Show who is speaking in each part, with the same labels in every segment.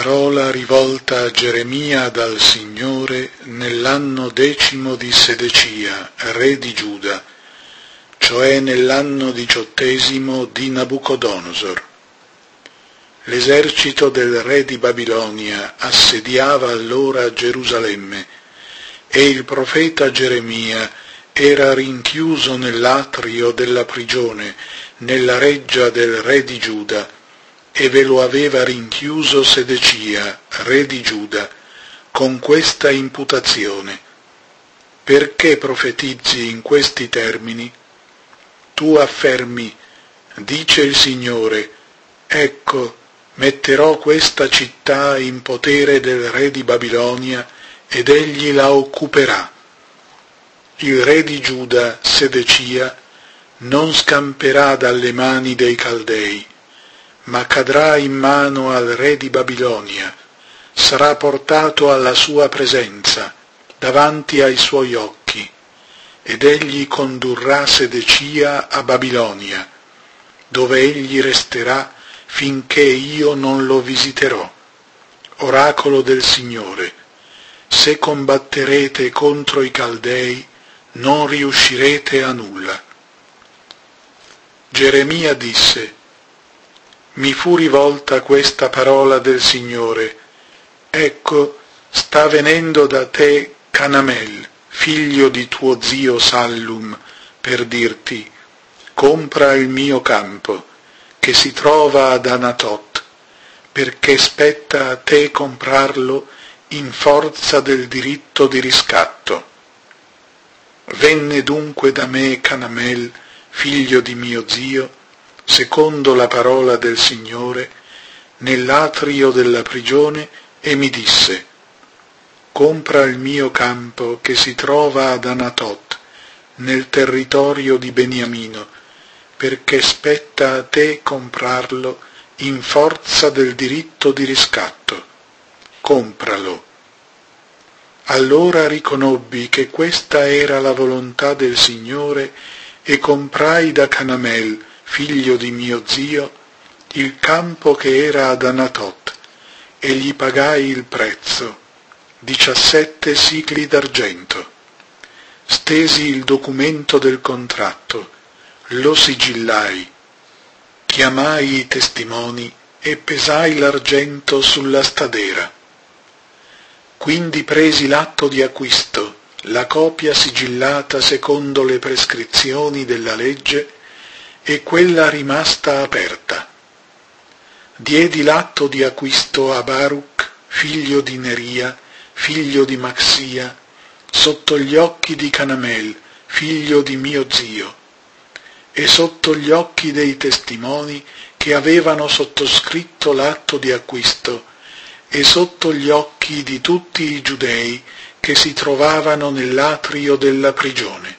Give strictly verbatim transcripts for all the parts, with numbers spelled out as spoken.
Speaker 1: Parola rivolta a Geremia dal Signore nell'anno decimo di Sedecia, re di Giuda, cioè nell'anno diciottesimo di Nabucodonosor. L'esercito del re di Babilonia assediava allora Gerusalemme e il profeta Geremia era rinchiuso nell'atrio della prigione, nella reggia del re di Giuda, e ve lo aveva rinchiuso Sedecia, re di Giuda, con questa imputazione: perché profetizzi in questi termini? Tu affermi, dice il Signore, ecco, metterò questa città in potere del re di Babilonia ed egli la occuperà. Il re di Giuda, Sedecia, non scamperà dalle mani dei Caldei, ma cadrà in mano al re di Babilonia, sarà portato alla sua presenza, davanti ai suoi occhi, ed egli condurrà Sedecia a Babilonia, dove egli resterà finché io non lo visiterò. Oracolo del Signore: se combatterete contro i Caldei, non riuscirete a nulla. Geremia disse: mi fu rivolta questa parola del Signore: ecco, sta venendo da te Canamel, figlio di tuo zio Sallum, per dirti: compra il mio campo, che si trova ad Anatot, perché spetta a te comprarlo in forza del diritto di riscatto. Venne dunque da me Canamel, figlio di mio zio, secondo la parola del Signore, nell'atrio della prigione, e mi disse: compra il mio campo che si trova ad Anatot, nel territorio di Beniamino, perché spetta a te comprarlo in forza del diritto di riscatto. Compralo. Allora riconobbi che questa era la volontà del Signore e comprai da Canamel, figlio di mio zio, il campo che era ad Anatot, e gli pagai il prezzo, diciassette sicli d'argento. Stesi il documento del contratto, lo sigillai, chiamai i testimoni e pesai l'argento sulla stadera. Quindi presi l'atto di acquisto, la copia sigillata secondo le prescrizioni della legge, e quella rimasta aperta. Diedi l'atto di acquisto a Baruch, figlio di Neria, figlio di Maxia, sotto gli occhi di Canamel, figlio di mio zio, e sotto gli occhi dei testimoni che avevano sottoscritto l'atto di acquisto, e sotto gli occhi di tutti i giudei che si trovavano nell'atrio della prigione.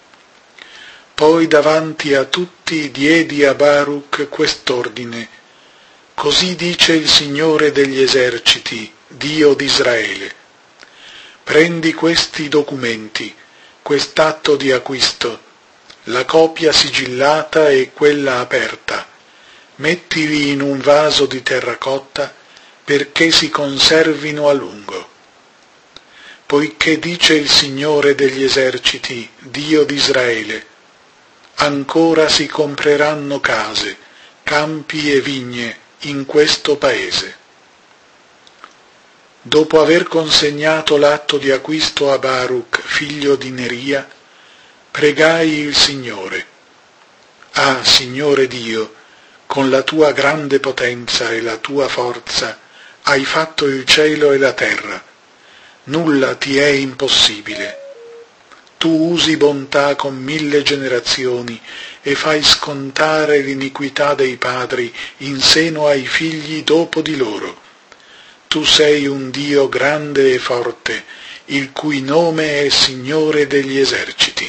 Speaker 1: Poi davanti a tutti diedi a Baruch quest'ordine: così dice il Signore degli eserciti, Dio d'Israele: prendi questi documenti, quest'atto di acquisto, la copia sigillata e quella aperta, mettili in un vaso di terracotta perché si conservino a lungo. Poiché dice il Signore degli eserciti, Dio d'Israele: ancora si compreranno case, campi e vigne in questo paese. Dopo aver consegnato l'atto di acquisto a Baruch, figlio di Neria, pregai il Signore: ah, Signore Dio, con la tua grande potenza e la tua forza hai fatto il cielo e la terra, nulla ti è impossibile. Tu usi bontà con mille generazioni e fai scontare l'iniquità dei padri in seno ai figli dopo di loro. Tu sei un Dio grande e forte, il cui nome è Signore degli eserciti.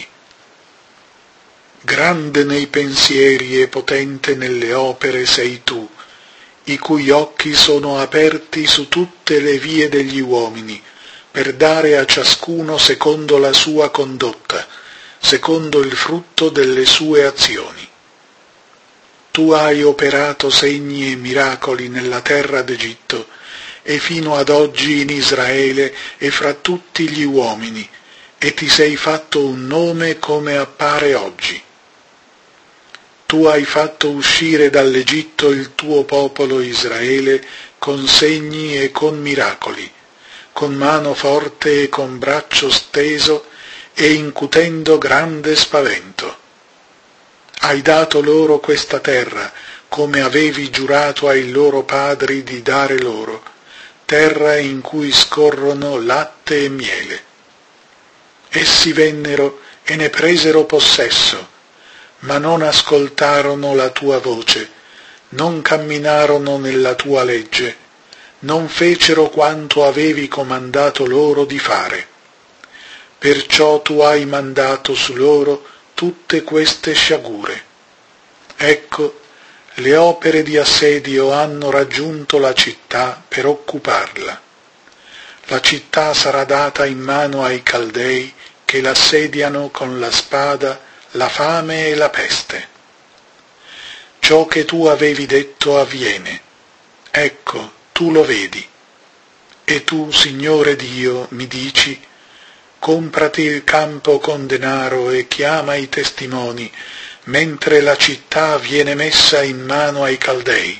Speaker 1: Grande nei pensieri e potente nelle opere sei tu, i cui occhi sono aperti su tutte le vie degli uomini, per dare a ciascuno secondo la sua condotta, secondo il frutto delle sue azioni. Tu hai operato segni e miracoli nella terra d'Egitto e fino ad oggi in Israele e fra tutti gli uomini, e ti sei fatto un nome come appare oggi. Tu hai fatto uscire dall'Egitto il tuo popolo Israele con segni e con miracoli, con mano forte e con braccio steso e incutendo grande spavento. Hai dato loro questa terra, come avevi giurato ai loro padri di dare loro, terra in cui scorrono latte e miele. Essi vennero e ne presero possesso, ma non ascoltarono la tua voce, non camminarono nella tua legge, non fecero quanto avevi comandato loro di fare. Perciò tu hai mandato su loro tutte queste sciagure. Ecco, le opere di assedio hanno raggiunto la città per occuparla. La città sarà data in mano ai Caldei che l'assediano con la spada, la fame e la peste. Ciò che tu avevi detto avviene. Ecco, tu lo vedi. E tu, Signore Dio, mi dici: comprati il campo con denaro e chiama i testimoni, mentre la città viene messa in mano ai Caldei.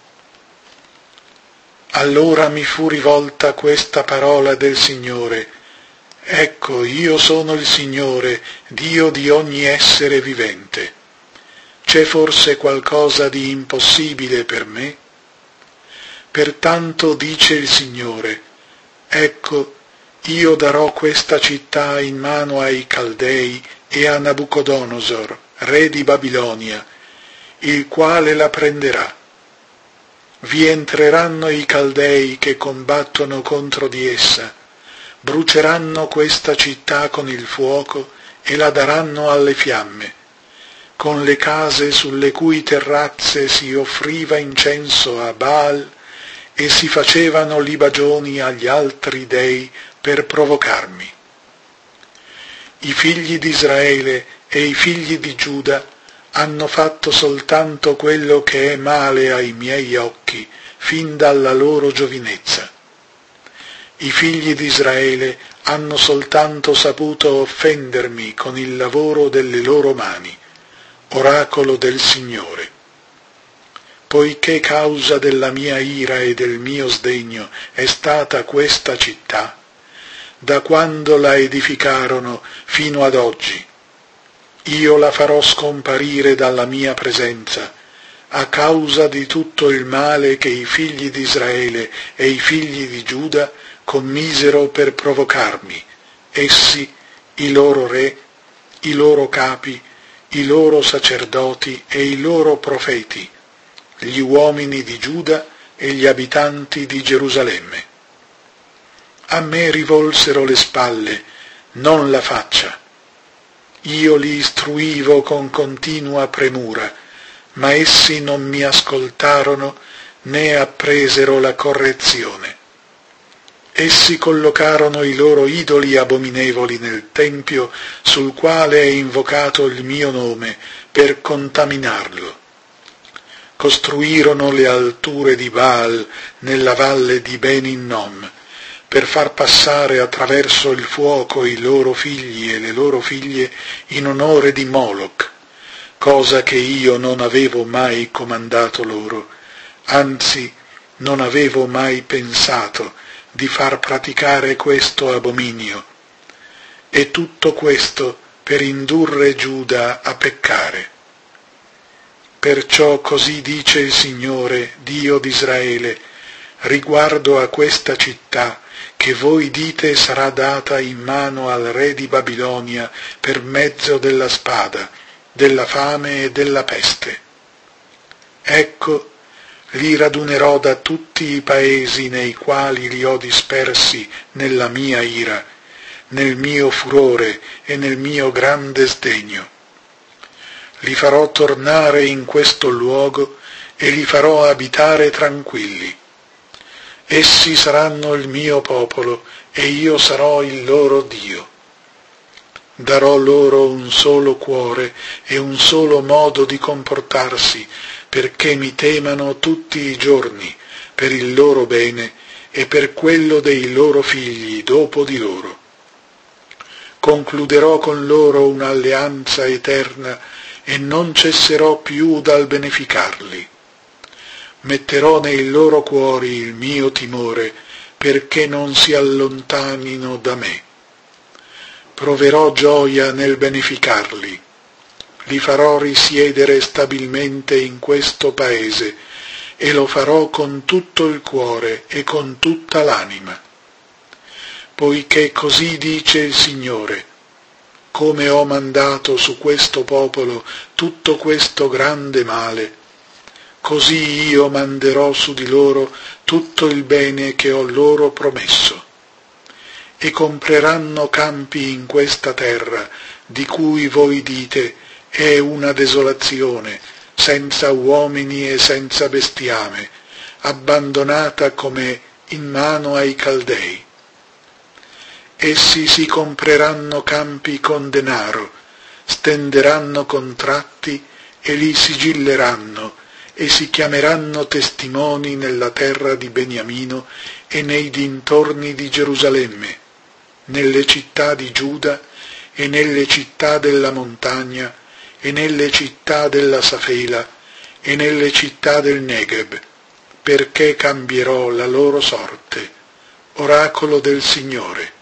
Speaker 1: Allora mi fu rivolta questa parola del Signore: ecco, io sono il Signore, Dio di ogni essere vivente. C'è forse qualcosa di impossibile per me? Pertanto dice il Signore: ecco, io darò questa città in mano ai Caldei e a Nabucodonosor, re di Babilonia, il quale la prenderà. Vi entreranno i Caldei che combattono contro di essa, bruceranno questa città con il fuoco e la daranno alle fiamme, con le case sulle cui terrazze si offriva incenso a Baal e si facevano libagioni agli altri dei per provocarmi. I figli di Israele e i figli di Giuda hanno fatto soltanto quello che è male ai miei occhi fin dalla loro giovinezza. I figli di Israele hanno soltanto saputo offendermi con il lavoro delle loro mani, oracolo del Signore. Poiché causa della mia ira e del mio sdegno è stata questa città, da quando la edificarono fino ad oggi, io la farò scomparire dalla mia presenza, a causa di tutto il male che i figli di Israele e i figli di Giuda commisero per provocarmi, essi, i loro re, i loro capi, i loro sacerdoti e i loro profeti, gli uomini di Giuda e gli abitanti di Gerusalemme. A me rivolsero le spalle, non la faccia. Io li istruivo con continua premura, ma essi non mi ascoltarono né appresero la correzione. Essi collocarono i loro idoli abominevoli nel tempio sul quale è invocato il mio nome per contaminarlo. Costruirono le alture di Baal nella valle di Ben Hinnom per far passare attraverso il fuoco i loro figli e le loro figlie in onore di Moloch, cosa che io non avevo mai comandato loro, anzi non avevo mai pensato di far praticare questo abominio, e tutto questo per indurre Giuda a peccare. Perciò così dice il Signore, Dio di Israele, riguardo a questa città, che voi dite sarà data in mano al re di Babilonia per mezzo della spada, della fame e della peste. Ecco, li radunerò da tutti i paesi nei quali li ho dispersi nella mia ira, nel mio furore e nel mio grande sdegno. Li farò tornare in questo luogo e li farò abitare tranquilli. Essi saranno il mio popolo e io sarò il loro Dio. Darò loro un solo cuore e un solo modo di comportarsi, perché mi temano tutti i giorni per il loro bene e per quello dei loro figli dopo di loro. Concluderò con loro un'alleanza eterna e non cesserò più dal beneficarli. Metterò nei loro cuori il mio timore, perché non si allontanino da me. Proverò gioia nel beneficarli. Li farò risiedere stabilmente in questo paese, e lo farò con tutto il cuore e con tutta l'anima. Poiché così dice il Signore: come ho mandato su questo popolo tutto questo grande male, così io manderò su di loro tutto il bene che ho loro promesso. E compreranno campi in questa terra, di cui voi dite: è una desolazione, senza uomini e senza bestiame, abbandonata come in mano ai Caldei. Essi si compreranno campi con denaro, stenderanno contratti e li sigilleranno, e si chiameranno testimoni nella terra di Beniamino e nei dintorni di Gerusalemme, nelle città di Giuda e nelle città della montagna e nelle città della Safela e nelle città del Negeb, perché cambierò la loro sorte. Oracolo del Signore.